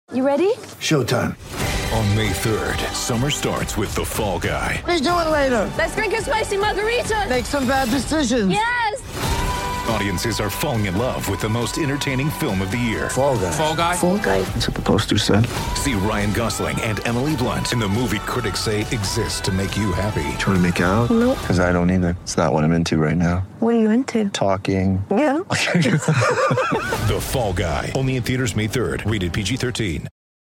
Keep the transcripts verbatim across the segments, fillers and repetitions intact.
You ready? Showtime. On May third, summer starts with The Fall Guy. Let's do it later. Let's drink a spicy margarita. Make some bad decisions. Yes! Audiences are falling in love with the most entertaining film of the year. Fall Guy. Fall Guy? Fall Guy. That's what the poster said. See Ryan Gosling and Emily Blunt in the movie critics say exists to make you happy. Trying to make it out? Nope. Because I don't either. It's not what I'm into right now. What are you into? Talking. Yeah. The Fall Guy. Only in theaters May third. Rated P G thirteen.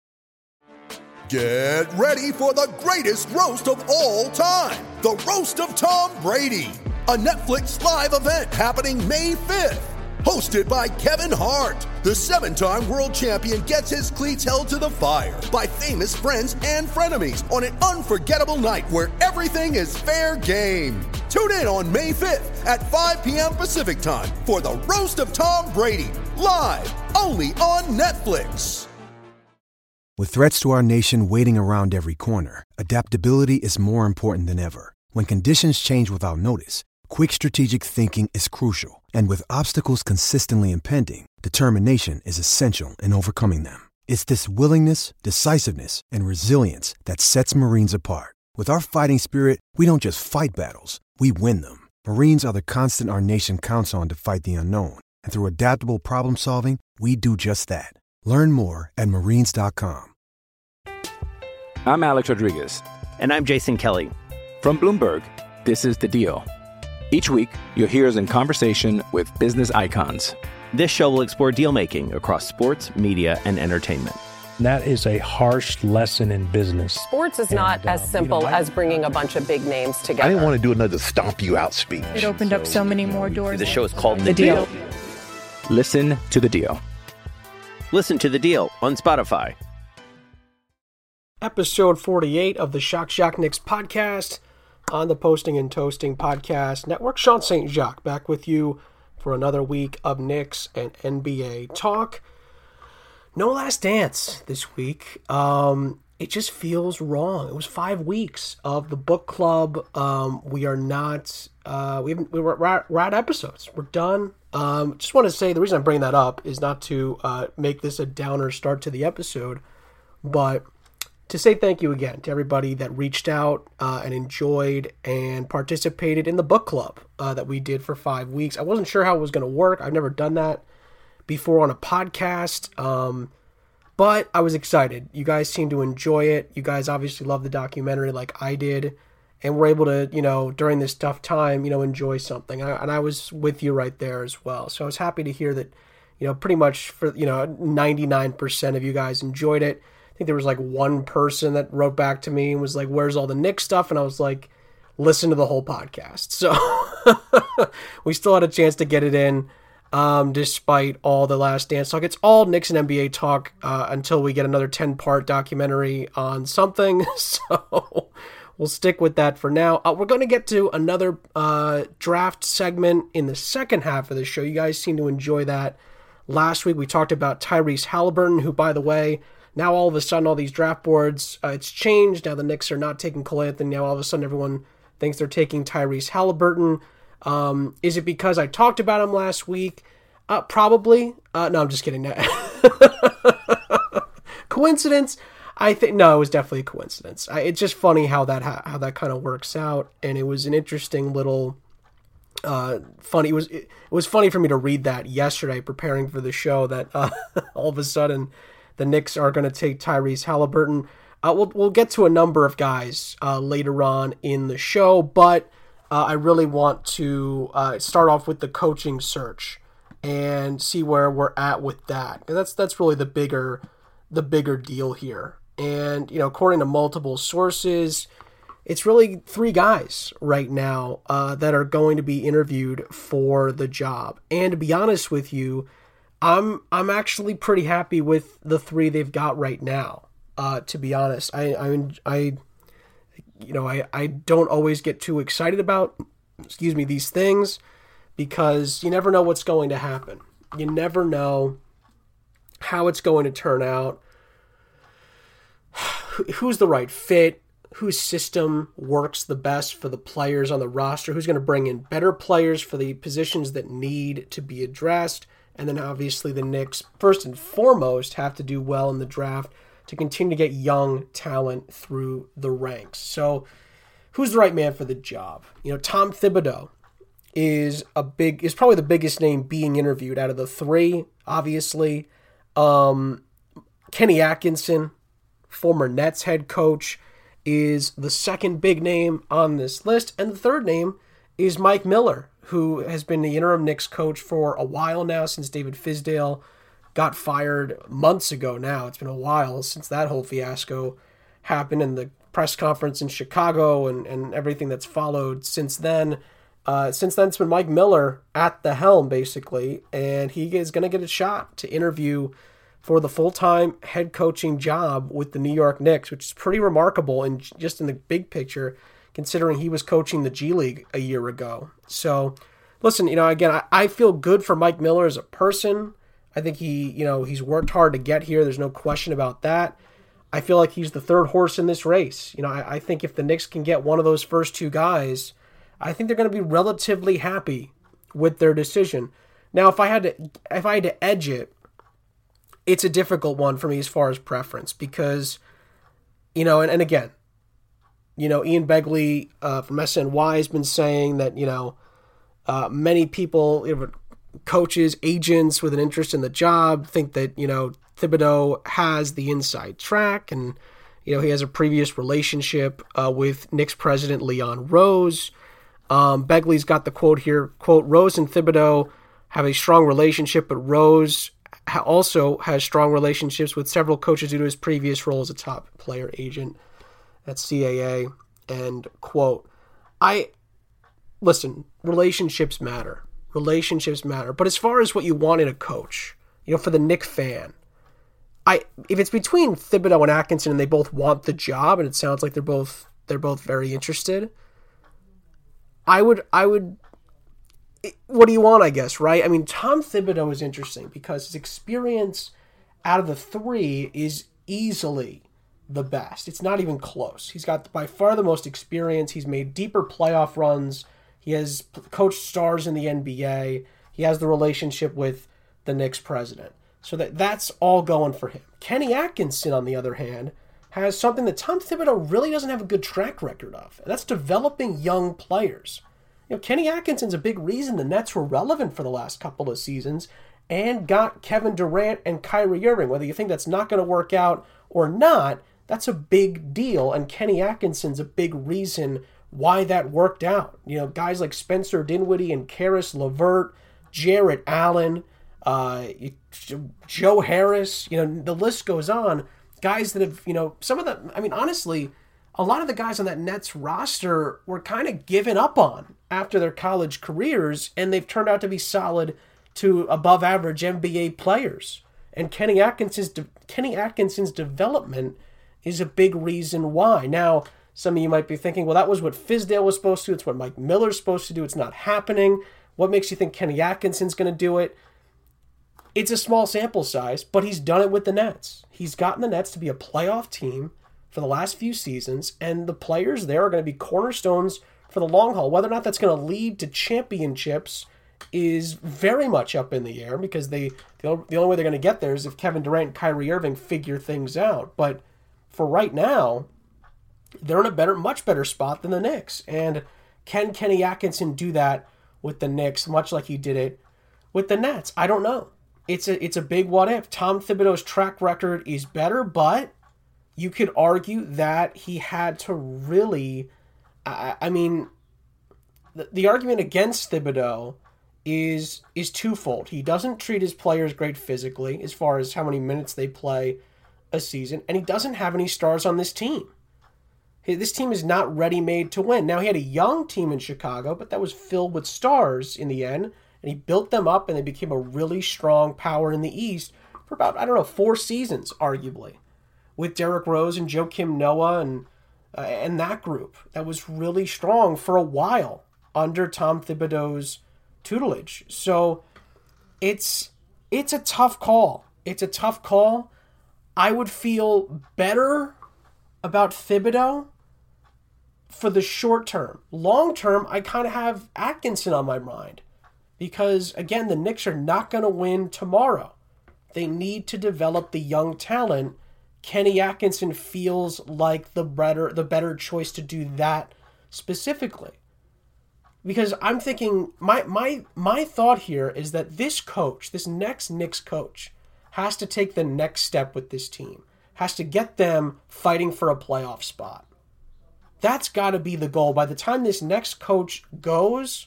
Get ready for the greatest roast of all time. The Roast of Tom Brady. A Netflix live event happening May fifth. Hosted by Kevin Hart. The seven-time world champion gets his cleats held to the fire by famous friends and frenemies on an unforgettable night where everything is fair game. Tune in on May fifth at five p.m. Pacific time for the Roast of Tom Brady. Live only on Netflix. With threats to our nation waiting around every corner, adaptability is more important than ever. When conditions change without notice, quick strategic thinking is crucial. And with obstacles consistently impending, determination is essential in overcoming them. It's this willingness, decisiveness, and resilience that sets Marines apart. With our fighting spirit, we don't just fight battles, we win them. Marines are the constant our nation counts on to fight the unknown. And through adaptable problem solving, we do just that. Learn more at marines dot com. I'm Alex Rodriguez. And I'm Jason Kelly. From Bloomberg, this is The Deal. Each week, you'll hear us in conversation with business icons. This show will explore deal-making across sports, media, and entertainment. That is a harsh lesson in business. Sports is and, not uh, as simple you know, I, as bringing a bunch of big names together. I didn't want to do another stomp you out speech. It opened so, up so many more doors. The show is called The, the deal. deal. Listen to The Deal. Listen to The Deal on Spotify. Episode forty-eight of the Shock Shock Knicks podcast on the Posting and Toasting Podcast Network. Sean Saint Jacques back with you for another week of Knicks and N B A talk. No Last Dance this week. Um, it just feels wrong. It was five weeks of the book club. Um, we are not. Uh, we haven't. We were, we're, at, we're at episodes. We're done. Um, just want to say the reason I'm bringing that up is not to uh, make this a downer start to the episode, but to say thank you again to everybody that reached out uh, and enjoyed and participated in the book club uh, that we did for five weeks. I wasn't sure how it was going to work. I've never done that before on a podcast, um, but I was excited. You guys seemed to enjoy it. You guys obviously love the documentary like I did, and we're able to, you know, during this tough time, you know, enjoy something. I, and I was with you right there as well. So I was happy to hear that, you know, pretty much for, you know, ninety-nine percent of you guys enjoyed it. I think there was like one person that wrote back to me and was like, where's all the Knicks stuff? And I was like, listen to the whole podcast. So we still had a chance to get it in um, despite all the Last Dance talk. It's all Knicks and N B A talk uh, until we get another ten-part documentary on something. So we'll stick with that for now. Uh, we're going to get to another uh, draft segment in the second half of the show. You guys seem to enjoy that. Last week we talked about Tyrese Halliburton, who, by the way, now all of a sudden all these draft boards, uh, it's changed. Now the Knicks are not taking Cole Anthony. Now all of a sudden everyone thinks they're taking Tyrese Halliburton. Um, is it because I talked about him last week? Uh, probably. Uh, no, I'm just kidding. Coincidence? I think no, it was definitely a coincidence. I, it's just funny how that how that kind of works out, and it was an interesting little uh, funny. It was it, it was funny for me to read that yesterday, preparing for the show. That uh, all of a sudden the Knicks are going to take Tyrese Halliburton. Uh, we'll we'll get to a number of guys uh, later on in the show, but uh, I really want to uh, start off with the coaching search and see where we're at with that. That's that's really the bigger the bigger deal here. And, you know, according to multiple sources, it's really three guys right now uh, that are going to be interviewed for the job. And to be honest with you, I'm I'm actually pretty happy with the three they've got right now. Uh, to be honest, I I, I you know I, I don't always get too excited about excuse me these things because you never know what's going to happen. You never know how it's going to turn out. Who's the right fit, whose system works the best for the players on the roster, who's going to bring in better players for the positions that need to be addressed, And then obviously the Knicks, first and foremost, have to do well in the draft to continue to get young talent through the ranks. So who's the right man for the job? You know, Tom Thibodeau is a big is probably the biggest name being interviewed out of the three, obviously. Um, Kenny Atkinson, former Nets head coach, is the second big name on this list. And the third name is Mike Miller, who has been the interim Knicks coach for a while now, since David Fizdale got fired months ago now. It's been a while since that whole fiasco happened, and the press conference in Chicago and, and everything that's followed since then. Uh, since then, it's been Mike Miller at the helm, basically, and he is going to get a shot to interview for the full-time head coaching job with the New York Knicks, which is pretty remarkable, and just in the big picture, considering he was coaching the G League a year ago. So, listen, you know, again, I, I feel good for Mike Miller as a person. I think he, you know, he's worked hard to get here. There's no question about that. I feel like he's the third horse in this race. You know, I, I think if the Knicks can get one of those first two guys, I think they're going to be relatively happy with their decision. Now, if I had to, if I had to edge it, it's a difficult one for me as far as preference because, you know, and, and again, you know, Ian Begley uh, from S N Y has been saying that, you know, uh, many people, you know, coaches, agents with an interest in the job think that, you know, Thibodeau has the inside track and, you know, he has a previous relationship uh, with Knicks president Leon Rose. Um, Begley's got the quote here, quote, Rose and Thibodeau have a strong relationship, but Rose ha- also has strong relationships with several coaches due to his previous role as a top player agent at C A A. And quote, I, listen, relationships matter. Relationships matter. But as far as what you want in a coach, you know, for the Knick fan, I if it's between Thibodeau and Atkinson and they both want the job and it sounds like they're both they're both very interested, I would I would what do you want, I guess, right? I mean, Tom Thibodeau is interesting because his experience out of the three is easily the best. It's not even close. He's got by far the most experience. He's made deeper playoff runs. He has coached stars in the N B A. He has the relationship with the Knicks president. So that that's all going for him. Kenny Atkinson, on the other hand, has something that Tom Thibodeau really doesn't have a good track record of, and that's developing young players. You know, Kenny Atkinson's a big reason the Nets were relevant for the last couple of seasons and got Kevin Durant and Kyrie Irving. Whether you think that's not going to work out or not, that's a big deal, and Kenny Atkinson's a big reason why that worked out. You know, guys like Spencer Dinwiddie and Karis LeVert, Jarrett Allen, uh, Joe Harris, you know, the list goes on. Guys that have, you know, some of the, I mean, honestly, a lot of the guys on that Nets roster were kind of given up on after their college careers, and they've turned out to be solid to above average N B A players. And Kenny Atkinson's, de- Kenny Atkinson's development is a big reason why. Now, some of you might be thinking, well, that was what Fizdale was supposed to do. It's what Mike Miller's supposed to do. It's not happening. What makes you think Kenny Atkinson's going to do it? It's a small sample size, but he's done it with the Nets. He's gotten the Nets to be a playoff team for the last few seasons, and the players there are going to be cornerstones for the long haul. Whether or not that's going to lead to championships is very much up in the air because they the only, the only way they're going to get there is if Kevin Durant and Kyrie Irving figure things out. But for right now, they're in a better, much better spot than the Knicks. And can Kenny Atkinson do that with the Knicks, much like he did it with the Nets? I don't know. It's a it's a big what if. Tom Thibodeau's track record is better, but you could argue that he had to really, I, I mean, the, the argument against Thibodeau is is twofold. He doesn't treat his players great physically as far as how many minutes they play a season, and he doesn't have any stars on this team. This team is not ready-made to win. Now, he had a young team in Chicago, but that was filled with stars in the end, and he built them up, and they became a really strong power in the East for about, I don't know, four seasons, arguably, with Derrick Rose and Joakim Noah and uh, and that group. That was really strong for a while under Tom Thibodeau's tutelage. So it's it's a tough call. It's a tough call. I would feel better about Thibodeau for the short term. Long term, I kind of have Atkinson on my mind Because, again, the Knicks are not going to win tomorrow. They need to develop the young talent. Kenny Atkinson feels like the better, the better choice to do that specifically. Because I'm thinking, my, my, my thought here is that this coach, this next Knicks coach, has to take the next step with this team. Has to get them fighting for a playoff spot. That's got to be the goal. By the time this next coach goes,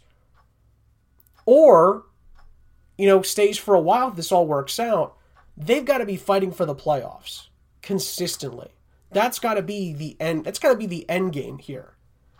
or, you know, stays for a while if this all works out, they've got to be fighting for the playoffs consistently. That's got to be the end. That's got to be the end game here.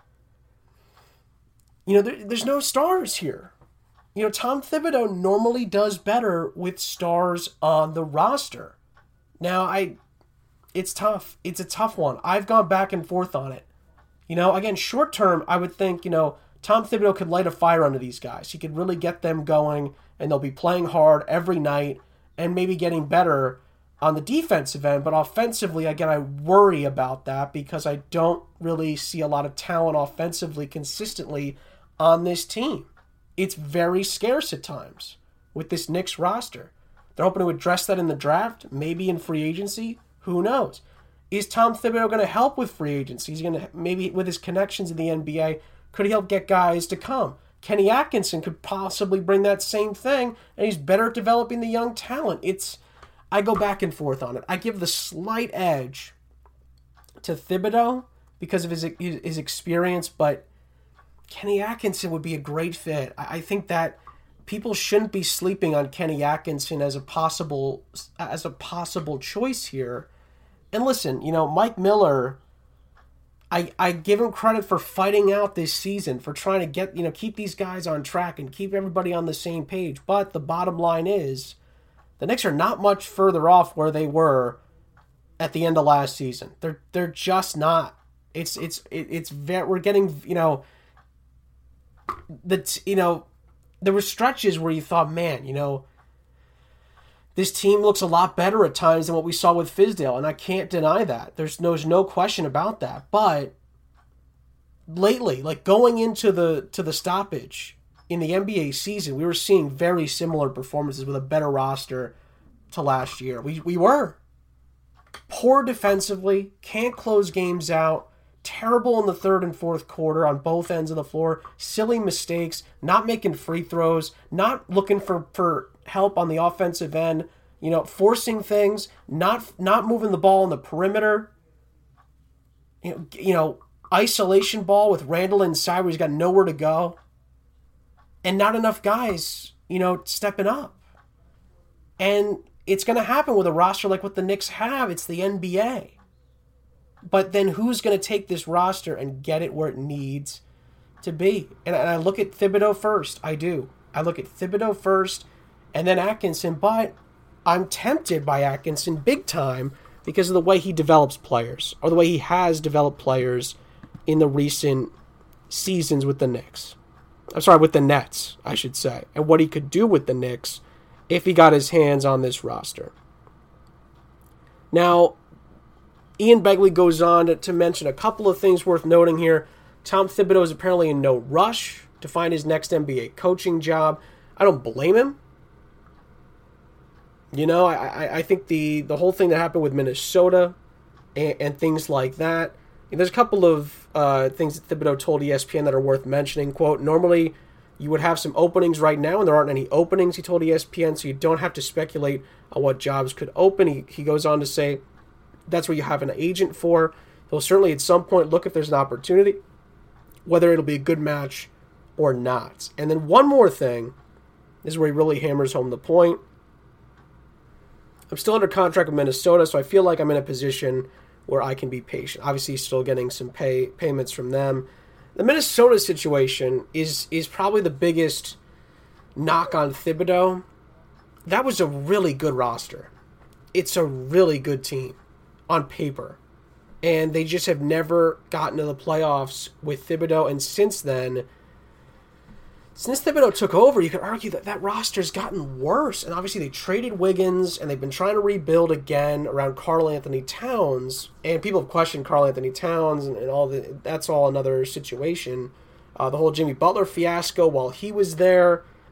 You know, there, there's no stars here. You know, Tom Thibodeau normally does better with stars on the roster. Now, I, it's tough. It's a tough one. I've gone back and forth on it. You know, again, short term, I would think, you know, Tom Thibodeau could light a fire under these guys. He could really get them going, and they'll be playing hard every night and maybe getting better on the defensive end. But offensively, again, I worry about that because I don't really see a lot of talent offensively consistently on this team. It's very scarce at times with this Knicks roster. They're hoping to address that in the draft, maybe in free agency. Who knows? Is Tom Thibodeau going to help with free agency? He's going to, maybe with his connections in the N B A, could he help get guys to come? Kenny Atkinson could possibly bring that same thing, and he's better at developing the young talent. It's, I go back and forth on it. I give the slight edge to Thibodeau because of his his experience, but Kenny Atkinson would be a great fit. I think that people shouldn't be sleeping on Kenny Atkinson as a possible as a possible choice here. And listen, you know, Mike Miller, I I give him credit for fighting out this season, for trying to get, you know, keep these guys on track and keep everybody on the same page. But the bottom line is, the Knicks are not much further off where they were at the end of last season. They're they're just not. It's it's it's very, we're getting, you know, that, you know, there were stretches where you thought, man, you know, this team looks a lot better at times than what we saw with Fizdale, and I can't deny that. There's no, there's no question about that. But lately, like going into the to the stoppage in the N B A season, we were seeing very similar performances with a better roster to last year. We we were poor defensively, can't close games out, terrible in the third and fourth quarter on both ends of the floor, silly mistakes, not making free throws, not looking for, for help on the offensive end, you know, forcing things, not not moving the ball on the perimeter, you know, you know, isolation ball with Randall inside where he's got nowhere to go, and not enough guys, you know, stepping up. And it's going to happen with a roster like what the Knicks have. It's the N B A. But then who's going to take this roster and get it where it needs to be? And I look at Thibodeau first. I do. I look at Thibodeau first and then Atkinson. But I'm tempted by Atkinson big time because of the way he develops players, or the way he has developed players in the recent seasons with the Knicks. I'm sorry, with the Nets, I should say. And what he could do with the Knicks if he got his hands on this roster. Now, Ian Begley goes on to, to mention a couple of things worth noting here. Tom Thibodeau is apparently in no rush to find his next N B A coaching job. I don't blame him. You know, I, I, I think the, the whole thing that happened with Minnesota and, and things like that, there's a couple of uh, things that Thibodeau told E S P N that are worth mentioning. Quote, normally you would have some openings right now, and there aren't any openings, he told E S P N, so you don't have to speculate on what jobs could open. He, he goes on to say, that's what you have an agent for. He'll certainly at some point look if there's an opportunity, whether it'll be a good match or not. And then one more thing, this is where he really hammers home the point. I'm still under contract with Minnesota, so I feel like I'm in a position where I can be patient. Obviously, still getting some pay payments from them. The Minnesota situation is is probably the biggest knock on Thibodeau. That was a really good roster. It's a really good team on paper. And they just have never gotten to the playoffs with Thibodeau. And since then, since Thibodeau took over, you could argue that that roster's gotten worse. And obviously they traded Wiggins, and they've been trying to rebuild again around Karl Anthony Towns. And people have questioned Karl Anthony Towns and, and all the, that's all another situation. Uh, the whole Jimmy Butler fiasco while he was there.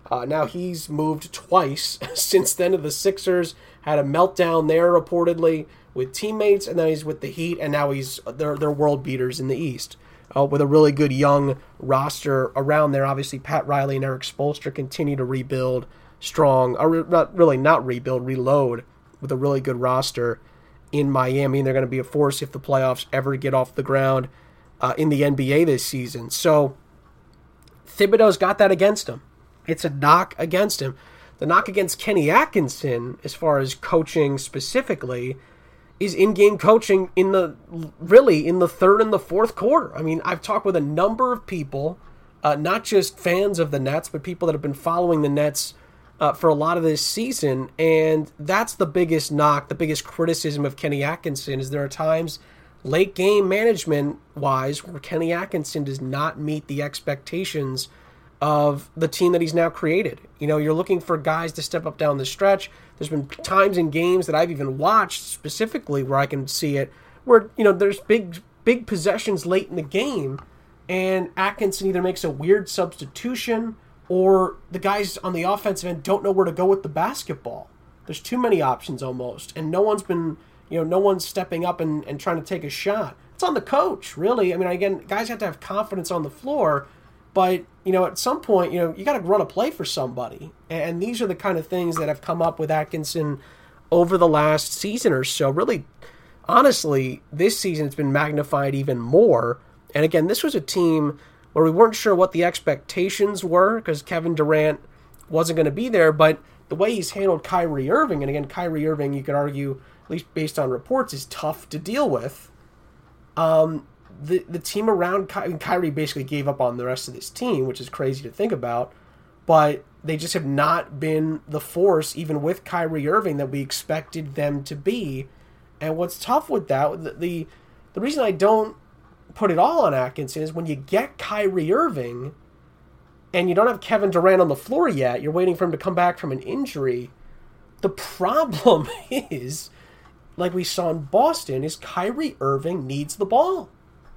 Uh, now he's moved twice since then to the Sixers, had a meltdown there reportedly with teammates, and then he's with the Heat, and now he's they're, they're world beaters in the East uh, with a really good young roster around there. Obviously, Pat Riley and Eric Spoelstra continue to rebuild strong, or not really not rebuild, reload with a really good roster in Miami, and they're going to be a force if the playoffs ever get off the ground uh, in the N B A this season. So Thibodeau's got that against him. It's a knock against him. The knock against Kenny Atkinson, as far as coaching specifically, is in-game coaching in the really in the third and the fourth quarter. I mean, I've talked with a number of people, uh, not just fans of the Nets, but people that have been following the Nets uh, for a lot of this season, and that's the biggest knock, the biggest criticism of Kenny Atkinson, is there are times late game management-wise where Kenny Atkinson does not meet the expectations of the team that he's now created. You know, you're looking for guys to step up down the stretch. There's been times in games that I've even watched specifically where I can see it, where, you know, there's big, big possessions late in the game, and Atkinson either makes a weird substitution or the guys on the offensive end don't know where to go with the basketball. There's too many options almost, and no one's been, you know, no one's stepping up and, and trying to take a shot. It's on the coach, really. I mean, again, guys have to have confidence on the floor, but, you know, at some point, you know, you got to run a play for somebody. And these are the kind of things that have come up with Atkinson over the last season or so. Really, honestly, this season it's been magnified even more. And again, this was a team where we weren't sure what the expectations were because Kevin Durant wasn't going to be there. But the way he's handled Kyrie Irving, and again, Kyrie Irving, you could argue, at least based on reports, is tough to deal with. Um... The the team around Ky- Kyrie basically gave up on the rest of this team, which is crazy to think about, but they just have not been the force, even with Kyrie Irving, that we expected them to be. And what's tough with that, the the, the reason I don't put it all on Atkinson is when you get Kyrie Irving and you don't have Kevin Durant on the floor yet, you're waiting for him to come back from an injury. The problem is, like we saw in Boston, is Kyrie Irving needs the ball.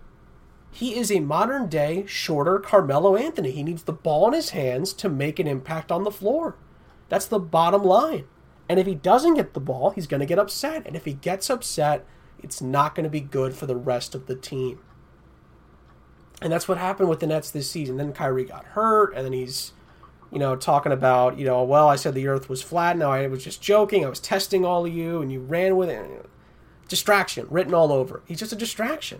He is a modern-day, shorter Carmelo Anthony. He needs the ball in his hands to make an impact on the floor. That's the bottom line. And if he doesn't get the ball, he's going to get upset. And if he gets upset, it's not going to be good for the rest of the team. And that's what happened with the Nets this season. Then Kyrie got hurt, and then he's, you know, talking about, you know, well, I said the earth was flat. No, I was just joking. I was testing all of you, and you ran with it. Distraction, written all over. He's just a distraction.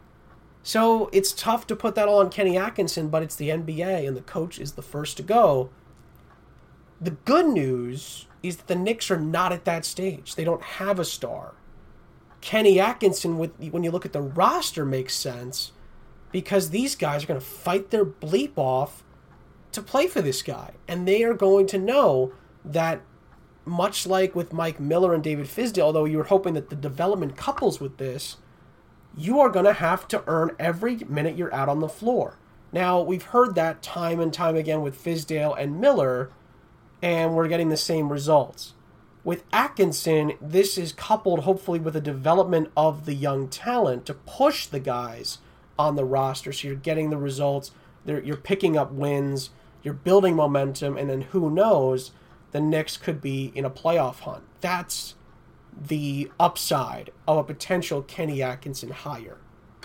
So it's tough to put that all on Kenny Atkinson, but it's the N B A, and the coach is the first to go. The good news is that the Knicks are not at that stage. They don't have a star. Kenny Atkinson, with when you look at the roster, makes sense because these guys are going to fight their bleep off to play for this guy. And they are going to know that, much like with Mike Miller and David Fizdale, although you were hoping that the development couples with this, you are going to have to earn every minute you're out on the floor. Now, we've heard that time and time again with Fizdale and Miller, and we're getting the same results. With Atkinson, this is coupled hopefully with a development of the young talent to push the guys on the roster, so you're getting the results, you're picking up wins, you're building momentum, and then who knows, the Knicks could be in a playoff hunt. That's the upside of a potential Kenny Atkinson hire.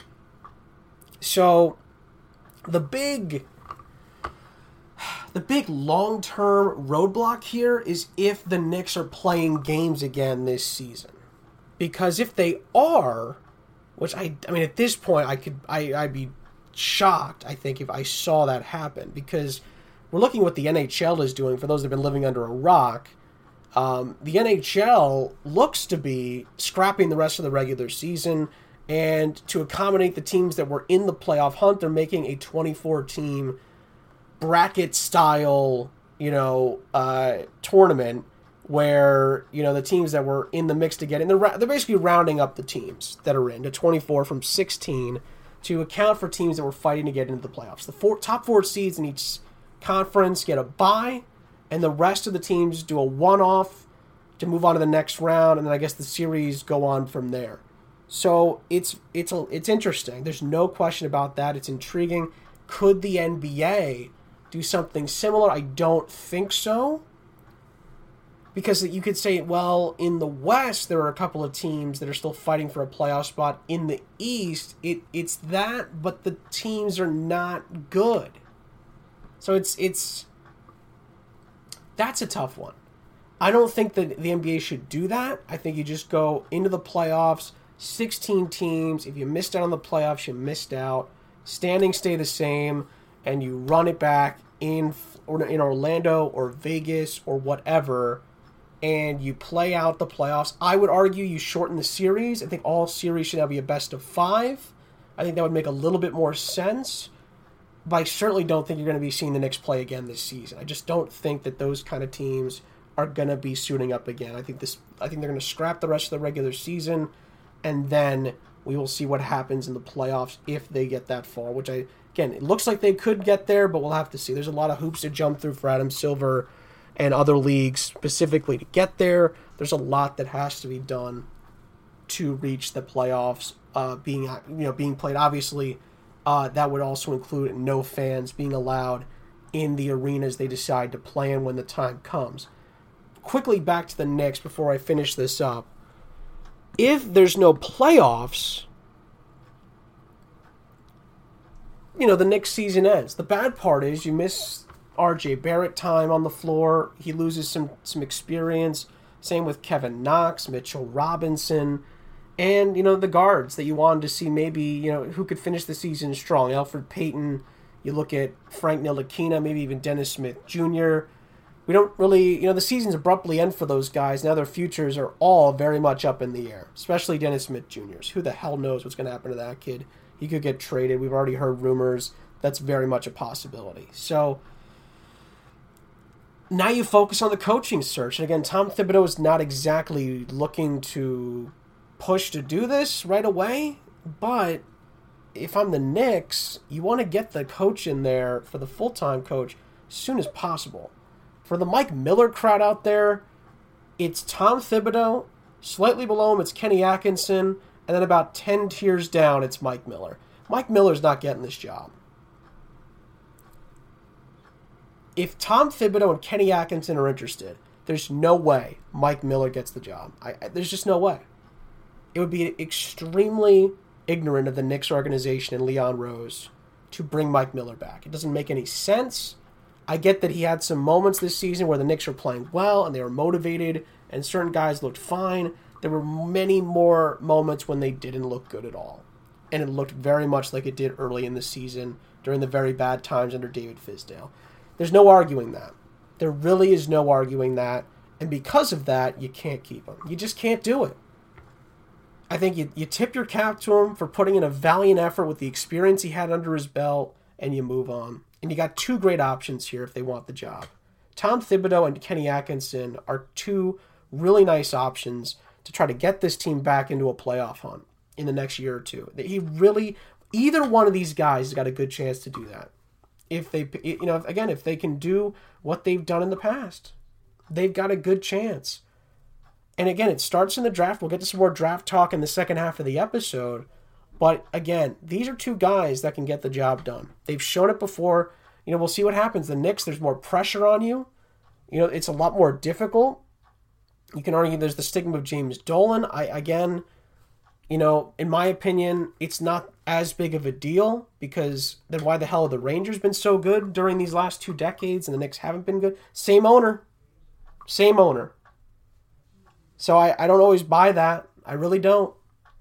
So the big the big long-term roadblock here is if the Knicks are playing games again this season. Because if they are, which I I mean at this point I could I I'd be shocked, I think, if I saw that happen, because we're looking at what the N H L is doing for those that have been living under a rock. Um, the N H L looks to be scrapping the rest of the regular season, and to accommodate the teams that were in the playoff hunt, they're making a twenty-four team bracket style, you know, uh, tournament where, you know, the teams that were in the mix to get in, they're, they're basically rounding up the teams that are in to twenty-four from sixteen to account for teams that were fighting to get into the playoffs. The four, top four seeds in each conference get a bye, and the rest of the teams do a one-off to move on to the next round, and then I guess the series go on from there. So it's it's a, it's interesting. There's no question about that. It's intriguing. Could the N B A do something similar? I don't think so. Because you could say, well, in the West, there are a couple of teams that are still fighting for a playoff spot. In the East, it it's that, but the teams are not good. So it's it's that's a tough one. I don't think that the N B A should do that. I think you just go into the playoffs, sixteen teams. If you missed out on the playoffs, you missed out. Standings stay the same, and you run it back in or in Orlando or Vegas or whatever, and you play out the playoffs. I would argue you shorten the series. I think all series should have be a best of five. I think that would make a little bit more sense. But I certainly don't think you're going to be seeing the Knicks play again this season. I just don't think that those kind of teams are going to be suiting up again. I think this. I think they're going to scrap the rest of the regular season, and then we will see what happens in the playoffs if they get that far, which I, again, it looks like they could get there, but we'll have to see. There's a lot of hoops to jump through for Adam Silver and other leagues specifically to get there. There's a lot that has to be done to reach the playoffs uh, being you know being played. Obviously, uh, that would also include no fans being allowed in the arenas they decide to play in when the time comes. Quickly back to the Knicks before I finish this up. If there's no playoffs, you know, the Knicks season ends. The bad part is you miss R J Barrett time on the floor. He loses some, some experience. Same with Kevin Knox, Mitchell Robinson, and, you know, the guards that you wanted to see maybe, you know, who could finish the season strong. Elfrid Payton, you look at Frank Ntilikina, maybe even Dennis Smith Junior We don't really, you know, the seasons abruptly end for those guys. Now their futures are all very much up in the air, especially Dennis Smith Junior's. Who the hell knows what's going to happen to that kid? He could get traded. We've already heard rumors. That's very much a possibility. So now you focus on the coaching search. And again, Tom Thibodeau is not exactly looking to push to do this right away. But if I'm the Knicks, you want to get the coach in there for the full-time coach as soon as possible. For the Mike Miller crowd out there, it's Tom Thibodeau. Slightly below him, it's Kenny Atkinson. And then about ten tiers down, it's Mike Miller. Mike Miller's not getting this job. If Tom Thibodeau and Kenny Atkinson are interested, there's no way Mike Miller gets the job. I, I, there's just no way. It would be extremely ignorant of the Knicks organization and Leon Rose to bring Mike Miller back. It doesn't make any sense. I get that he had some moments this season where the Knicks were playing well and they were motivated and certain guys looked fine. There were many more moments when they didn't look good at all. And it looked very much like it did early in the season during the very bad times under David Fizdale. There's no arguing that. There really is no arguing that. And because of that, you can't keep him. You just can't do it. I think you, you tip your cap to him for putting in a valiant effort with the experience he had under his belt, and you move on. And you got two great options here if they want the job. Tom Thibodeau and Kenny Atkinson are two really nice options to try to get this team back into a playoff hunt in the next year or two. He really, either one of these guys has got a good chance to do that. If they, you know, again, if they can do what they've done in the past, they've got a good chance. And again, it starts in the draft. We'll get to some more draft talk in the second half of the episode. But again, these are two guys that can get the job done. They've shown it before. You know, we'll see what happens. The Knicks, there's more pressure on you. You know, it's a lot more difficult. You can argue there's the stigma of James Dolan. I, again, you know, in my opinion, it's not as big of a deal because then why the hell have the Rangers been so good during these last two decades and the Knicks haven't been good? Same owner. Same owner. So I, I don't always buy that. I really don't.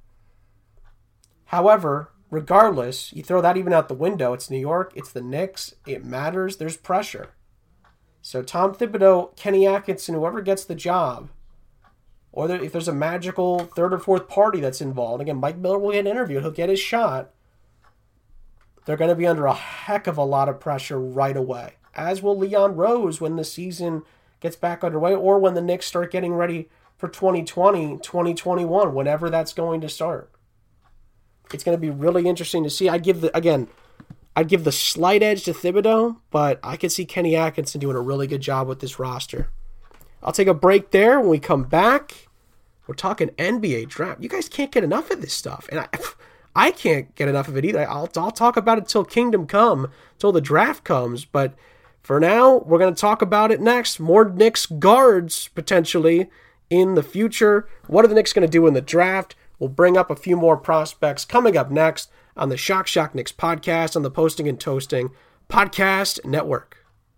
However, regardless, you throw that even out the window. It's New York. It's the Knicks. It matters. There's pressure. So Tom Thibodeau, Kenny Atkinson, whoever gets the job, or there, if there's a magical third or fourth party that's involved, again, Mike Miller will get interviewed. He'll get his shot. They're going to be under a heck of a lot of pressure right away, as will Leon Rose when the season gets back underway or when the Knicks start getting ready for twenty twenty, twenty twenty-one, whenever that's going to start. It's going to be really interesting to see. I'd give the, again, I'd give the slight edge to Thibodeau, but I could see Kenny Atkinson doing a really good job with this roster. I'll take a break there. When we come back, we're talking N B A draft. You guys can't get enough of this stuff, and I, I can't get enough of it either. I'll, I'll talk about it till Kingdom Come, till the draft comes, but For now, we're going to talk about it next. More Knicks guards, potentially, in the future. What are the Knicks going to do in the draft? We'll bring up a few more prospects coming up next on the Shock Shock Knicks podcast on the Posting and Toasting Podcast Network.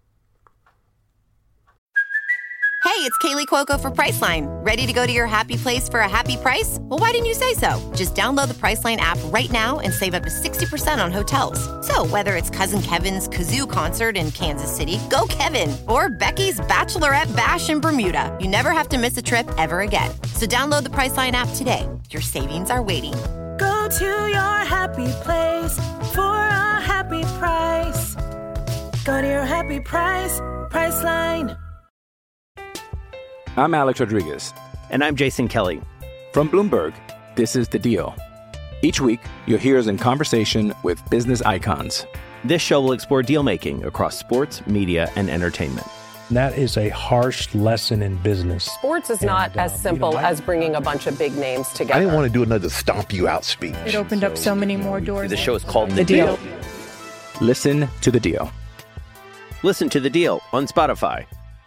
Hey, it's Kaylee Cuoco for Priceline. Ready to go to your happy place for a happy price? Well, why didn't you say so? Just download the Priceline app right now and save up to sixty percent on hotels. So whether it's Cousin Kevin's Kazoo Concert in Kansas City, go Kevin, or Becky's Bachelorette Bash in Bermuda, you never have to miss a trip ever again. So download the Priceline app today. Your savings are waiting. Go to your happy place for a happy price. Go to your happy price, Priceline. I'm Alex Rodriguez. And I'm Jason Kelly. From Bloomberg, this is The Deal. Each week, you'll hear us in conversation with business icons. This show will explore deal-making across sports, media, and entertainment. That is a harsh lesson in business. Sports is not and, as uh, simple you know, I, I, bringing a bunch of big names together. I didn't want to do another stomp you out speech. It opened so, up so many more doors. The show is called The, the deal. deal. Listen to The Deal. Listen to The Deal on Spotify.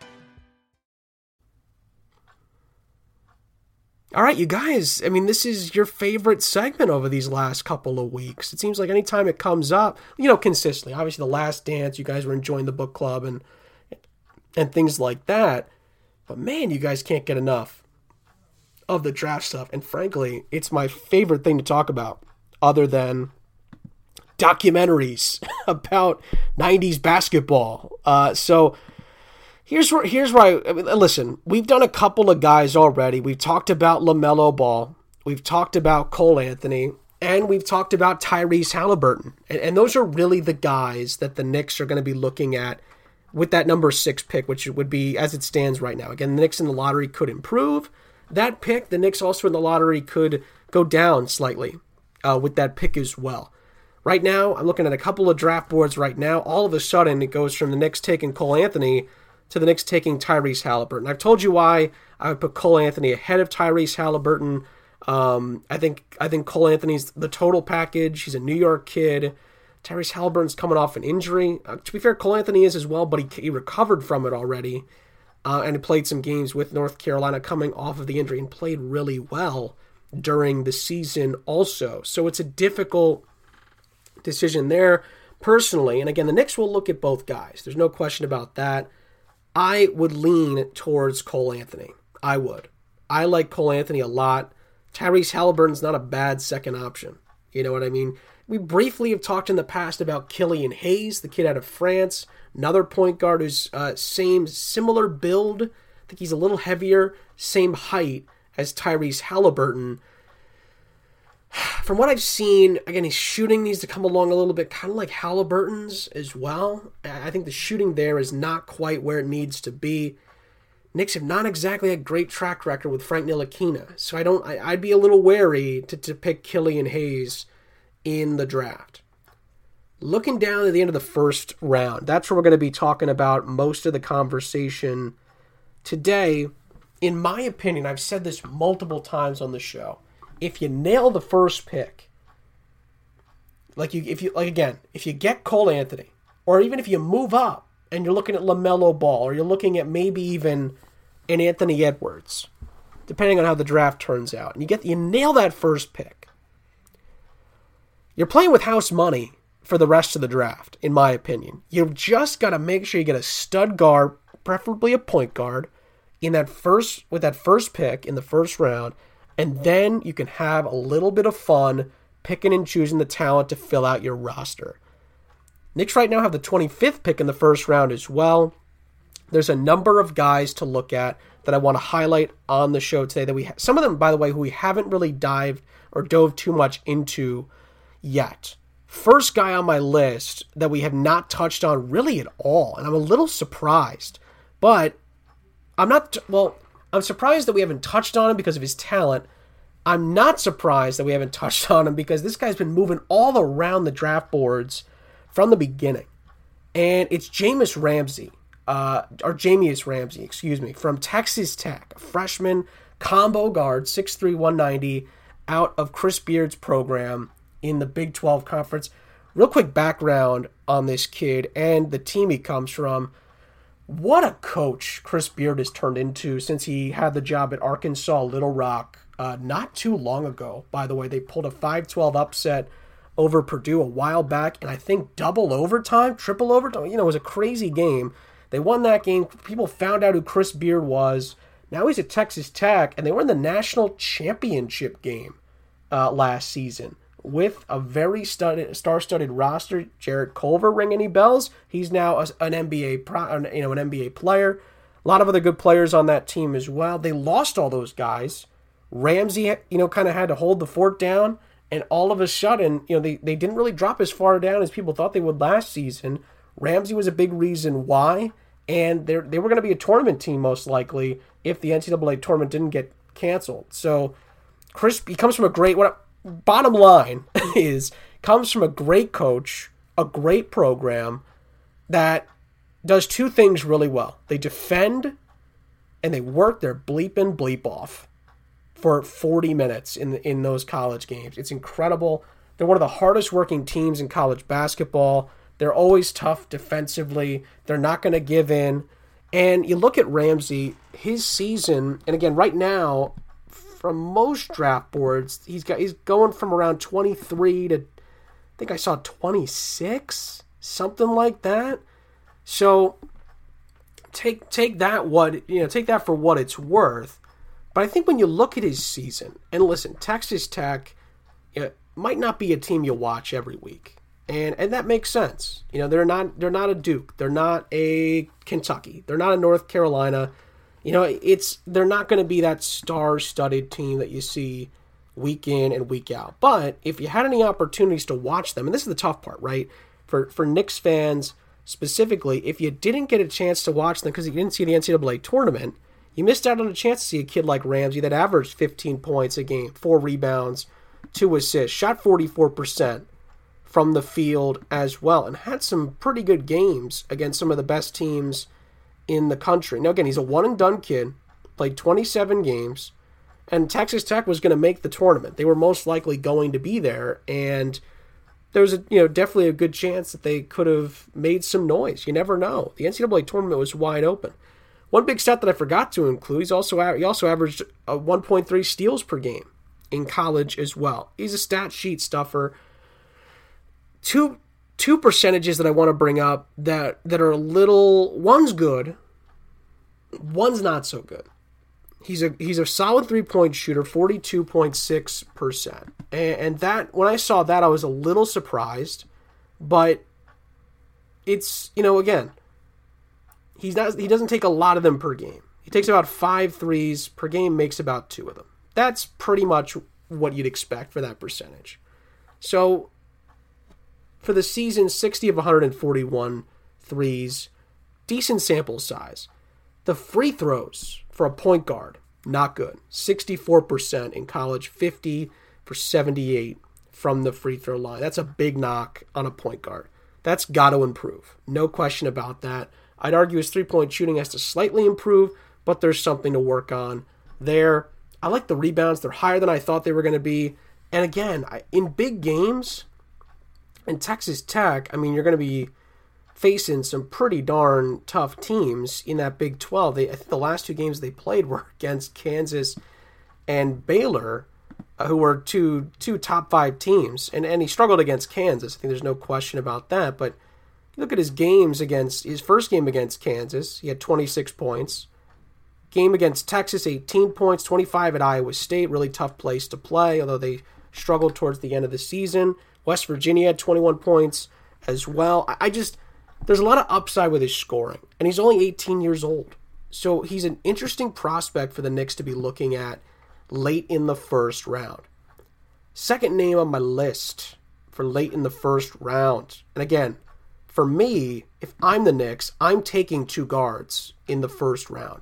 All right, you guys, I mean, this is your favorite segment over these last couple of weeks. It seems like anytime it comes up, you know, consistently. Obviously, The Last Dance, you guys were enjoying the book club and and things like that. But man, you guys can't get enough of the draft stuff. And frankly, it's my favorite thing to talk about other than documentaries about nineties basketball. Uh, so... Here's where, here's where I, I mean, listen, we've done a couple of guys already. We've talked about LaMelo Ball. We've talked about Cole Anthony. And we've talked about Tyrese Halliburton. And, and those are really the guys that the Knicks are going to be looking at with that number six pick, which would be as it stands right now. Again, the Knicks in the lottery could improve that pick. The Knicks also in the lottery could go down slightly uh, with that pick as well. Right now, I'm looking at a couple of draft boards right now. All of a sudden, it goes from the Knicks taking Cole Anthony to the Knicks taking Tyrese Halliburton. I've told you why I would put Cole Anthony ahead of Tyrese Halliburton. Um, I think I think Cole Anthony's the total package. He's a New York kid. Tyrese Halliburton's coming off an injury. Uh, to be fair, Cole Anthony is as well, but he, he recovered from it already. Uh, and he played some games with North Carolina coming off of the injury and played really well during the season also. So it's a difficult decision there personally. And again, the Knicks will look at both guys. There's no question about that. I would lean towards Cole Anthony. I would. I like Cole Anthony a lot. Tyrese Halliburton's not a bad second option. You know what I mean? We briefly have talked in the past about Killian Hayes, the kid out of France, another point guard who's uh, same, similar build. I think he's a little heavier, same height as Tyrese Halliburton. From what I've seen, again, his shooting needs to come along a little bit, kind of like Halliburton's as well. I think the shooting there is not quite where it needs to be. Knicks have not exactly a great track record with Frank Ntilikina, so I don't. I, I'd be a little wary to, to pick Killian Hayes in the draft. Looking down at the end of the first round, that's where we're going to be talking about most of the conversation today. In my opinion, I've said this multiple times on the show. If you nail the first pick, like you, if you like again, if you get Cole Anthony, or even if you move up and you're looking at LaMelo Ball, or you're looking at maybe even an Anthony Edwards, depending on how the draft turns out, and you get you nail that first pick, you're playing with house money for the rest of the draft, in my opinion. You've just got to make sure you get a stud guard, preferably a point guard, in that first with that first pick in the first round. And then you can have a little bit of fun picking and choosing the talent to fill out your roster. Knicks right now have the twenty-fifth pick in the first round as well. There's a number of guys to look at that I want to highlight on the show today. That we ha- Some of them, by the way, who we haven't really dived or dove too much into yet. First guy on my list that we have not touched on really at all, and I'm a little surprised. But I'm not, well... I'm surprised that we haven't touched on him because of his talent. I'm not surprised that we haven't touched on him because this guy's been moving all around the draft boards from the beginning. And it's Jameis Ramsey, uh, or Jamius Ramsey, excuse me, from Texas Tech, a freshman combo guard, six three, one ninety, out of Chris Beard's program in the Big twelve Conference. real quick background on this kid and the team he comes from. What a coach Chris Beard has turned into since he had the job at Arkansas Little Rock uh, not too long ago. By the way, they pulled a five twelve upset over Purdue a while back, and I think double overtime, triple overtime. You know, it was a crazy game. They won that game. People found out who Chris Beard was. Now he's at Texas Tech, and they were in the national championship game uh, last season with a very studded, star-studded roster. Jarrett Culver, ring any bells? He's now a, an N B A, pro, you know, an N B A player. A lot of other good players on that team as well. They lost all those guys. Ramsey, you know, kind of had to hold the fort down, and all of a sudden, you know, they, they didn't really drop as far down as people thought they would last season. Ramsey was a big reason why, and they they were going to be a tournament team most likely if the N C double A tournament didn't get canceled. So Chris, he comes from a great, what bottom line is, comes from a great coach, a great program that does two things really well. They defend and they work their bleeping bleep off for forty minutes in in those college games. It's incredible. They're one of the hardest working teams in college basketball. They're always tough defensively. They're not going to give in. And you look at Ramsey, his season, and again, right now, from most draft boards, he's got he's going from around twenty-three to, I think I saw twenty-six, something like that. So take take that what you know, take that for what it's worth. But I think when you look at his season, and listen, Texas Tech, you know, might not be a team you'll watch every week. And and that makes sense. You know, they're not they're not a Duke, they're not a Kentucky, they're not a North Carolina. You know, it's they're not going to be that star-studded team that you see week in and week out. But if you had any opportunities to watch them, and this is the tough part, right? For for Knicks fans specifically, if you didn't get a chance to watch them because you didn't see the N C double A tournament, you missed out on a chance to see a kid like Ramsey that averaged fifteen points a game, four rebounds, two assists, shot forty-four percent from the field as well, and had some pretty good games against some of the best teams in the country. Now, again, he's a one-and-done kid, played twenty-seven games, and Texas Tech was going to make the tournament. They were most likely going to be there, and there was a, you know, definitely a good chance that they could have made some noise. You never know. The N C double A tournament was wide open. One big stat that I forgot to include, he's also he also averaged a one point three steals per game in college as well. He's a stat sheet stuffer. Two two percentages that I want to bring up that, that are a little, one's good, one's not so good. He's a he's a solid three-point shooter, forty-two point six percent. And, and that, when I saw that, I was a little surprised, but it's, you know, again, he's not he doesn't take a lot of them per game. He takes about five threes per game, makes about two of them. That's pretty much what you'd expect for that percentage. So for the season, sixty of one hundred forty-one threes, decent sample size. The free throws for a point guard, not good. sixty-four percent in college, fifty for seventy-eight from the free throw line. That's a big knock on a point guard. That's got to improve. No question about that. I'd argue his three-point shooting has to slightly improve, but there's something to work on there. I like the rebounds. They're higher than I thought they were going to be. And again, in big games, in Texas Tech, I mean, you're going to be facing some pretty darn tough teams in that Big twelve. They, I think the last two games they played were against Kansas and Baylor, uh, who were two two top five teams. And, and he struggled against Kansas. I think there's no question about that. But you look at his games against, his first game against Kansas, he had twenty-six points. Game against Texas, eighteen points, twenty-five at Iowa State, really tough place to play, although they struggled towards the end of the season. West Virginia had twenty-one points as well. I just, there's a lot of upside with his scoring, and he's only eighteen years old. So he's an interesting prospect for the Knicks to be looking at late in the first round. Second name on my list for late in the first round. And again, for me, if I'm the Knicks, I'm taking two guards in the first round.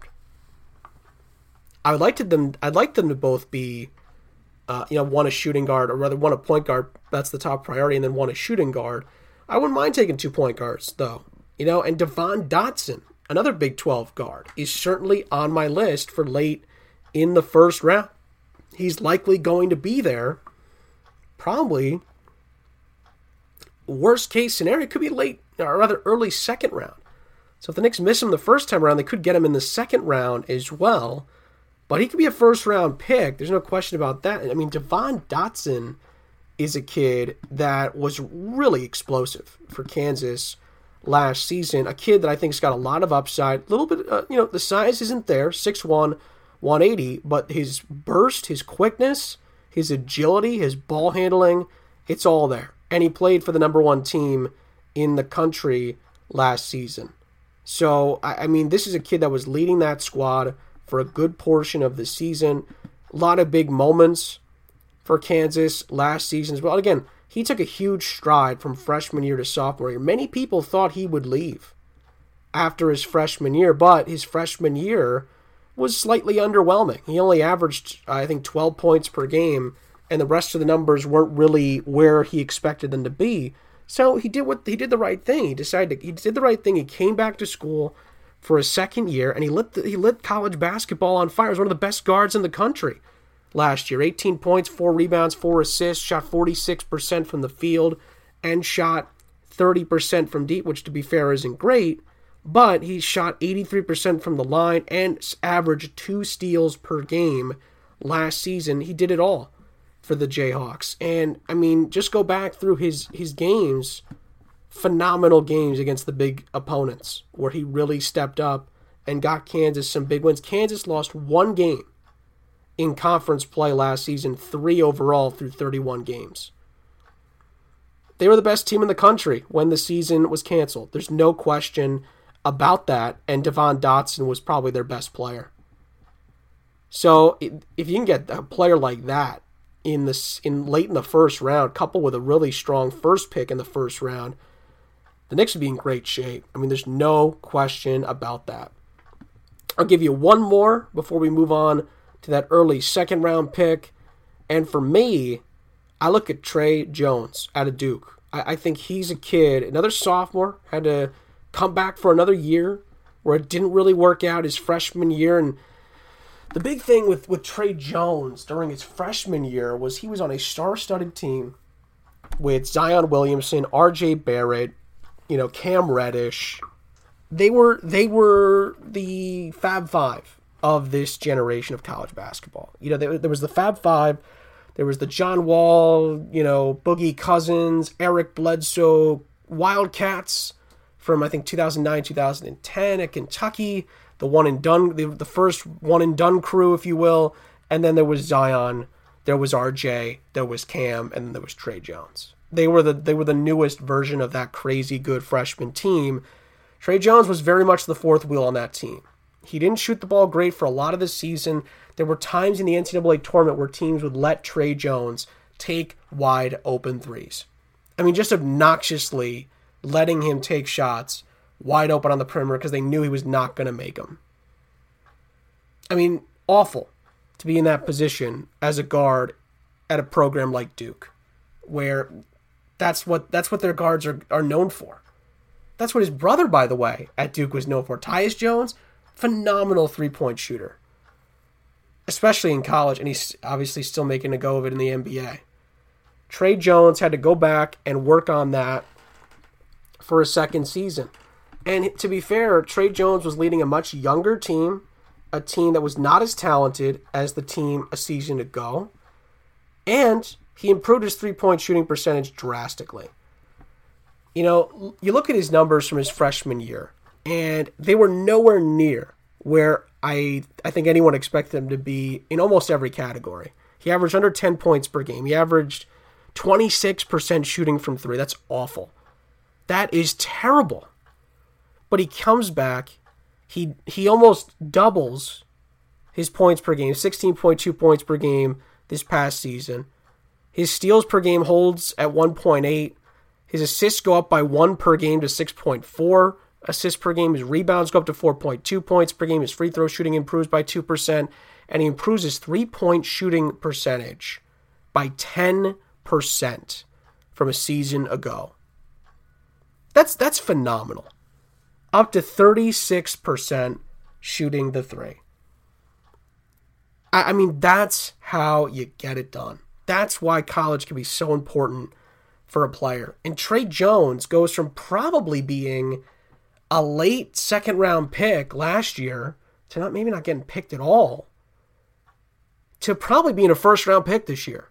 I would like to them. I'd like them to both be, uh, you know, one a shooting guard, or rather one a point guard. That's the top priority, and then one a shooting guard. I wouldn't mind taking two point guards though, you know. And Devon Dotson, another Big twelve guard, is certainly on my list for late in the first round. He's likely going to be there, probably worst case scenario, it could be late, or rather early second round. So if the Knicks miss him the first time around, they could get him in the second round as well. But he could be a first round pick. There's no question about that. I mean, Devon Dotson is a kid that was really explosive for Kansas last season. A kid that I think's got a lot of upside. A little bit, uh, you know, the size isn't there, six one, one eighty, but his burst, his quickness, his agility, his ball handling, it's all there. And he played for the number one team in the country last season. So, I, I mean, this is a kid that was leading that squad for a good portion of the season. A lot of big moments for Kansas last season as well. Again, he took a huge stride from freshman year to sophomore year. Many people thought he would leave after his freshman year, but his freshman year was slightly underwhelming. He only averaged, I think, twelve points per game, and the rest of the numbers weren't really where he expected them to be. So he did what he did the right thing. He decided to, he did the right thing. He came back to school for a second year, and he lit the, he lit college basketball on fire. He was one of the best guards in the country last year. eighteen points, four rebounds, four assists, shot forty-six percent from the field, and shot thirty percent from deep, which to be fair isn't great, but he shot eighty-three percent from the line and averaged two steals per game last season. He did it all for the Jayhawks. And, I mean, just go back through his, his games, phenomenal games against the big opponents, where he really stepped up and got Kansas some big wins. Kansas lost one game in conference play last season, three overall through thirty-one games. They were the best team in the country when the season was canceled. There's no question about that, and Devon Dotson was probably their best player. So if you can get a player like that in this in late in the first round, coupled with a really strong first pick in the first round, the Knicks would be in great shape. I mean, there's no question about that. I'll give you one more before we move on to that early second round pick. And for me, I look at Tre Jones out of Duke. I, I think he's a kid, another sophomore, had to come back for another year where it didn't really work out his freshman year. And the big thing with, with Tre Jones during his freshman year was he was on a star-studded team with Zion Williamson, R J Barrett, you know, Cam Reddish. They were they were the Fab Five of this generation of college basketball. You know, there, there was the Fab Five, there was the John Wall, you know, Boogie Cousins, Eric Bledsoe, Wildcats from I think two thousand nine, two thousand ten at Kentucky, the one and done, the, the first one and done crew, if you will, and then there was Zion, there was R J, there was Cam, and then there was Tre Jones. They were the they were the newest version of that crazy good freshman team. Tre Jones was very much the fourth wheel on that team. He didn't shoot the ball great for a lot of the season. There were times in the N C double A tournament where teams would let Tre Jones take wide open threes. I mean, just obnoxiously letting him take shots wide open on the perimeter because they knew he was not going to make them. I mean, awful to be in that position as a guard at a program like Duke, where that's what that's what their guards are, are known for. That's what his brother, by the way, at Duke was known for. Tyus Jones, phenomenal three-point shooter, especially in college, and he's obviously still making a go of it in the N B A. Tre Jones had to go back and work on that for a second season. And to be fair, Tre Jones was leading a much younger team, a team that was not as talented as the team a season ago, and he improved his three-point shooting percentage drastically. You know, you look at his numbers from his freshman year, and they were nowhere near where I I think anyone expected him to be in almost every category. He averaged under ten points per game. He averaged twenty-six percent shooting from three. That's awful. That is terrible. But he comes back, he he almost doubles his points per game, sixteen point two points per game this past season. His steals per game holds at one point eight. His assists go up by one per game to six point four assists per game. His rebounds go up to four point two points per game. His free throw shooting improves by two percent. And he improves his three-point shooting percentage by ten percent from a season ago. That's that's phenomenal. Up to thirty-six percent shooting the three. I, I mean, that's how you get it done. That's why college can be so important for a player. And Trey Jones goes from probably being a late second round pick last year to not maybe not getting picked at all to probably being a first round pick this year.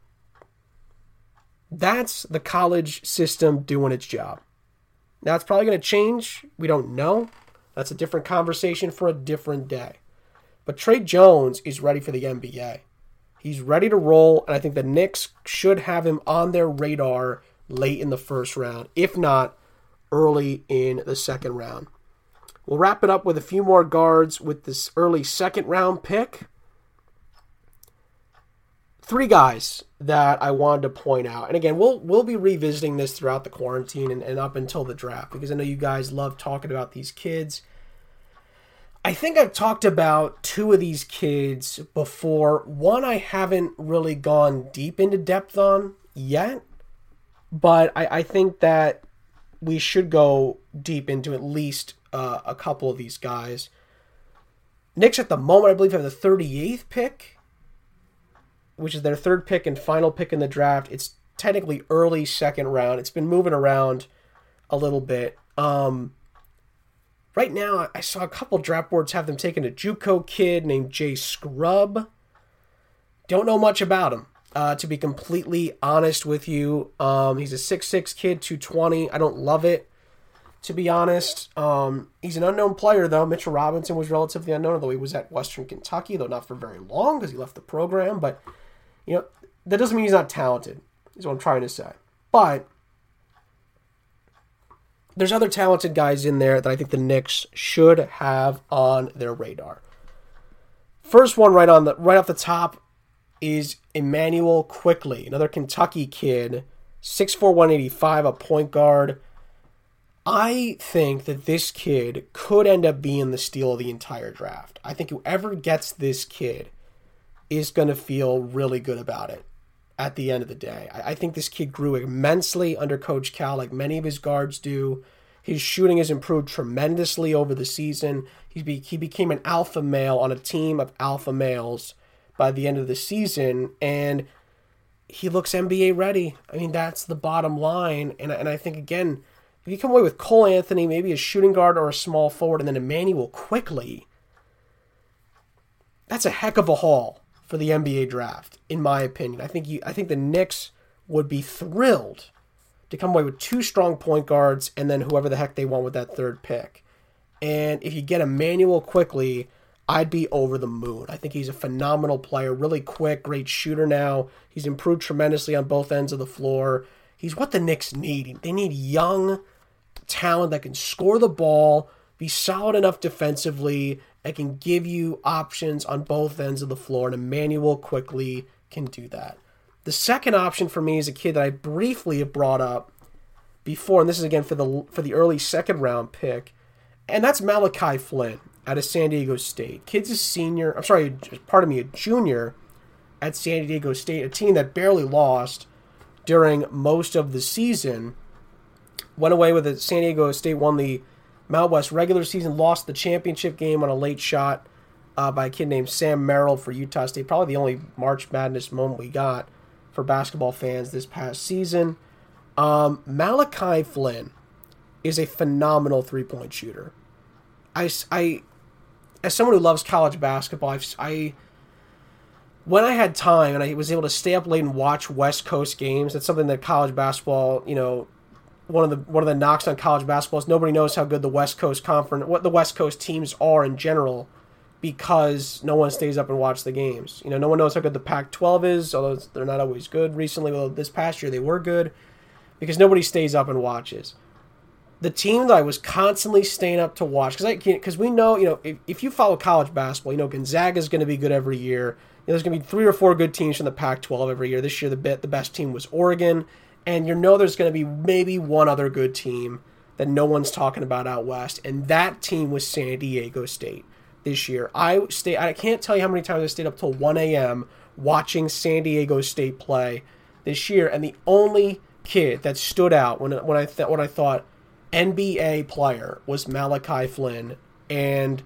That's the college system doing its job. Now it's probably going to change. We don't know. That's a different conversation for a different day. But Trey Jones is ready for the N B A. He's ready to roll, and I think the Knicks should have him on their radar late in the first round, if not early in the second round. We'll wrap it up with a few more guards with this early second round pick. Three guys that I wanted to point out. And again, we'll we'll be revisiting this throughout the quarantine and, and up until the draft, because I know you guys love talking about these kids. I think I've talked about two of these kids before. One I haven't really gone deep into depth on yet, but I, I think that we should go deep into at least uh, a couple of these guys. Knicks at the moment, I believe, have the thirty-eighth pick, which is their third pick and final pick in the draft. It's technically early second round. It's been moving around a little bit. Um... Right now, I saw a couple draft boards have them taking a JUCO kid named Jay Scrubb. Don't know much about him, uh, to be completely honest with you. Um, he's a six six kid, two twenty. I don't love it, to be honest. Um, he's an unknown player, though. Mitchell Robinson was relatively unknown, although he was at Western Kentucky, though not for very long because he left the program. But, you know, that doesn't mean he's not talented, is what I'm trying to say. But there's other talented guys in there that I think the Knicks should have on their radar. First one right on the right off the top is Immanuel Quickley, another Kentucky kid, six four, one eighty-five, a point guard. I think that this kid could end up being the steal of the entire draft. I think whoever gets this kid is going to feel really good about it at the end of the day. I think this kid grew immensely under Coach Cal, like many of his guards do. His shooting has improved tremendously over the season. He, be, he became an alpha male on a team of alpha males by the end of the season, and he looks N B A ready. I mean, that's the bottom line. And, and I think, again, if you come away with Cole Anthony, maybe a shooting guard or a small forward, and then Immanuel Quickley, that's a heck of a haul for the N B A draft, in my opinion. I think you, I think the Knicks would be thrilled to come away with two strong point guards and then whoever the heck they want with that third pick. And if you get Immanuel Quickley, I'd be over the moon. I think he's a phenomenal player, really quick, great shooter now. He's improved tremendously on both ends of the floor. He's what the Knicks need. They need young talent that can score the ball, be solid enough defensively, and can give you options on both ends of the floor, and Immanuel Quickley can do that. The second option for me is a kid that I briefly have brought up before, and this is again for the for the early second round pick, and that's Malachi Flynn out of San Diego State. Kid's a senior, I'm sorry, pardon me, a junior at San Diego State, a team that barely lost during most of the season. Went away with it. San Diego State won the Mountain West regular season, lost the championship game on a late shot uh, by a kid named Sam Merrill for Utah State. Probably the only March Madness moment we got for basketball fans this past season. Um, Malachi Flynn is a phenomenal three-point shooter. I, I, as someone who loves college basketball, I've, I, when I had time and I was able to stay up late and watch West Coast games, that's something that college basketball, you know, one of the one of the knocks on college basketball is nobody knows how good the West Coast conference, what the West Coast teams are in general, because no one stays up and watches the games. You know, no one knows how good the Pac twelve is, although they're not always good. Recently, well, this past year they were good, because nobody stays up and watches. The team that I was constantly staying up to watch, because because we know, you know, if, if you follow college basketball, you know Gonzaga is going to be good every year. You know, there's going to be three or four good teams from the Pac twelve every year. This year, the bit the best team was Oregon. And you know there's going to be maybe one other good team that no one's talking about out west, and that team was San Diego State this year. I stay. I can't tell you how many times I stayed up till one a.m. watching San Diego State play this year, and the only kid that stood out when when I th- when I thought N B A player was Malachi Flynn, and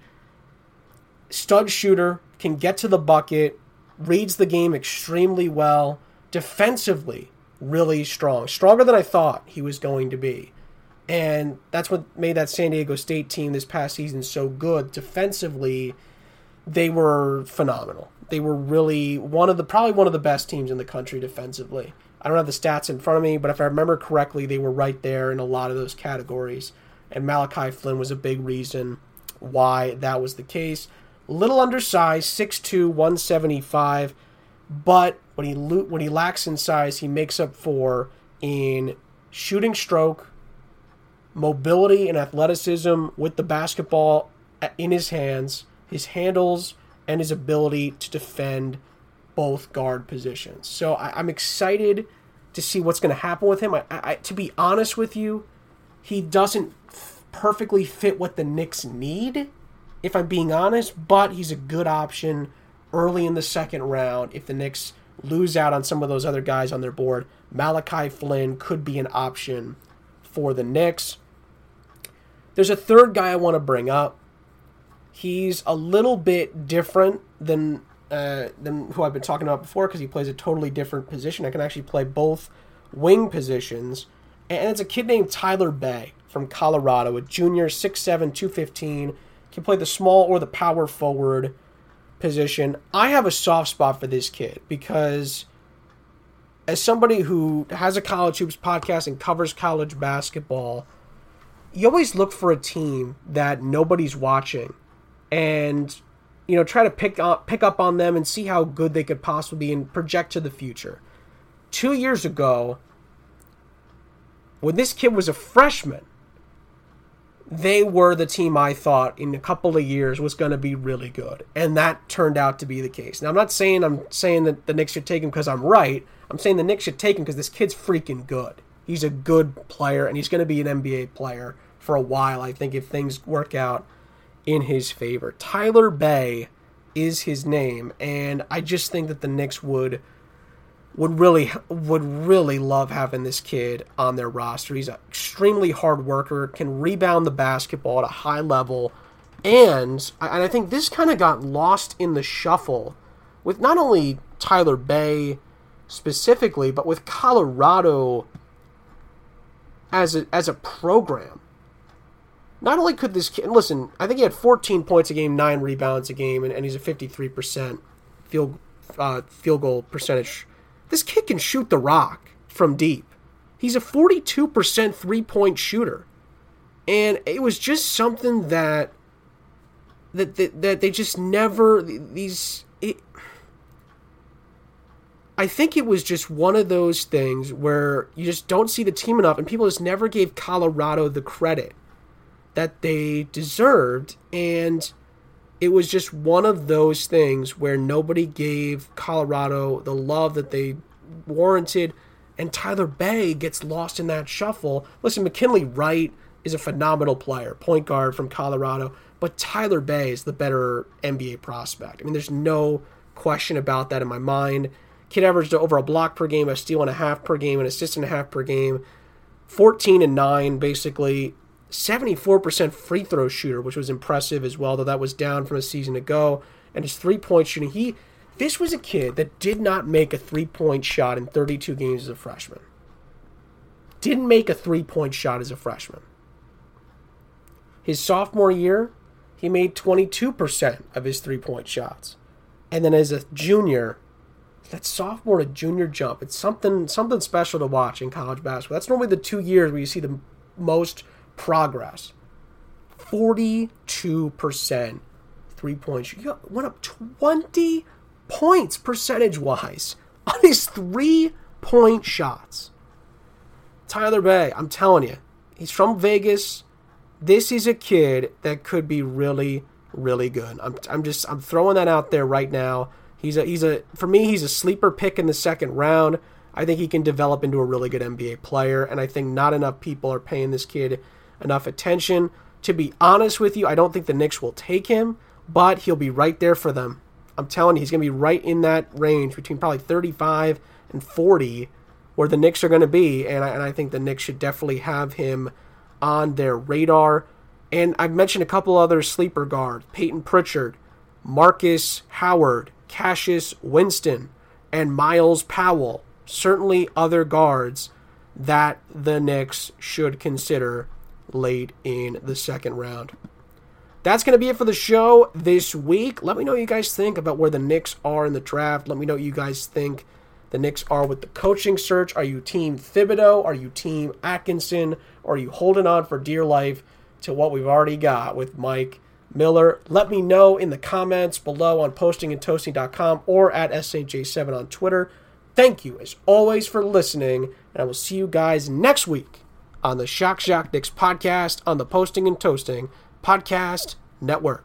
stud shooter, can get to the bucket, reads the game extremely well, defensively really strong. Stronger than I thought he was going to be. And that's what made that San Diego State team this past season so good. Defensively, they were phenomenal. They were really one of the probably one of the best teams in the country defensively. I don't have the stats in front of me, but if I remember correctly, they were right there in a lot of those categories. And Malachi Flynn was a big reason why that was the case. Little undersized, six two, one seventy-five, but when he when he lacks in size, he makes up for in shooting stroke, mobility, and athleticism with the basketball in his hands, his handles, and his ability to defend both guard positions. So I, I'm excited to see what's going to happen with him. I, I, to be honest with you, he doesn't f- perfectly fit what the Knicks need, if I'm being honest, but he's a good option early in the second round. If the Knicks lose out on some of those other guys on their board, Malachi Flynn could be an option for the Knicks. There's a third guy I want to bring up. He's a little bit different than uh, than who I've been talking about before because he plays a totally different position. I can actually play both wing positions. And it's a kid named Tyler Bey from Colorado, a junior, six seven, two fifteen. Can play the small or the power forward position. I have a soft spot for this kid because as somebody who has a College Hoops podcast and covers college basketball, you always look for a team that nobody's watching and, you know, try to pick up, pick up on them and see how good they could possibly be and project to the future. Two years ago, when this kid was a freshman, they were the team I thought in a couple of years was going to be really good. And that turned out to be the case. Now, I'm not saying I'm saying that the Knicks should take him because I'm right. I'm saying the Knicks should take him because this kid's freaking good. He's a good player, and he's going to be an N B A player for a while, I think, if things work out in his favor. Tyler Bey is his name, and I just think that the Knicks would would really would really love having this kid on their roster. He's an extremely hard worker, can rebound the basketball at a high level, and and I think this kind of got lost in the shuffle with not only Tyler Bey specifically, but with Colorado as a, as a program. Not only could this kid, listen, I think he had fourteen points a game, nine rebounds a game, and, and he's a fifty-three percent field uh, field goal percentage. This kid can shoot the rock from deep. He's a forty-two percent three-point shooter. And it was just something that that that, that they just never these it, I think it was just one of those things where you just don't see the team enough, and people just never gave Colorado the credit that they deserved, and it was just one of those things where nobody gave Colorado the love that they warranted, and Tyler Bey gets lost in that shuffle. Listen, McKinley Wright is a phenomenal player, point guard from Colorado, but Tyler Bey is the better N B A prospect. I mean, there's no question about that in my mind. Kid averaged over a block per game, a steal and a half per game, an assist and a half per game, fourteen and nine basically, seventy-four percent free throw shooter, which was impressive as well, though that was down from a season ago. And his three-point shooting, he this was a kid that did not make a three-point shot in thirty-two games as a freshman. Didn't make a three-point shot as a freshman. His sophomore year, he made twenty-two percent of his three-point shots. And then as a junior, that sophomore to junior jump, it's something something special to watch in college basketball. That's normally the two years where you see the most progress. forty-two percent three-point shoot. He went up twenty points percentage-wise on his three-point shots. Tyler Bey, I'm telling you, he's from Vegas. This is a kid that could be really, really good. I'm, I'm just, I'm throwing that out there right now. He's a, he's a, for me, he's a sleeper pick in the second round. I think he can develop into a really good N B A player, and I think not enough people are paying this kid enough attention. To be honest with you, I don't think the Knicks will take him, but he'll be right there for them. I'm telling you, he's going to be right in that range between probably thirty-five and forty where the Knicks are going to be, and I, and I think the Knicks should definitely have him on their radar. And I've mentioned a couple other sleeper guards, Peyton Pritchard, Marcus Howard, Cassius Winston, and Miles Powell. certainly other guards that the Knicks should consider late in the second round. That's going to be it for the show this week. Let me know what you guys think about where the Knicks are in the draft. Let me know what you guys think the Knicks are with the coaching search. Are you team Thibodeau? Are you team Atkinson? Or are you holding on for dear life to what we've already got with Mike Miller? Let me know in the comments below on posting and toasting dot com or at S St J seven on Twitter. Thank you, as always, for listening, and I will see you guys next week on the Shock Shock Knicks podcast on the Posting and Toasting Podcast Network.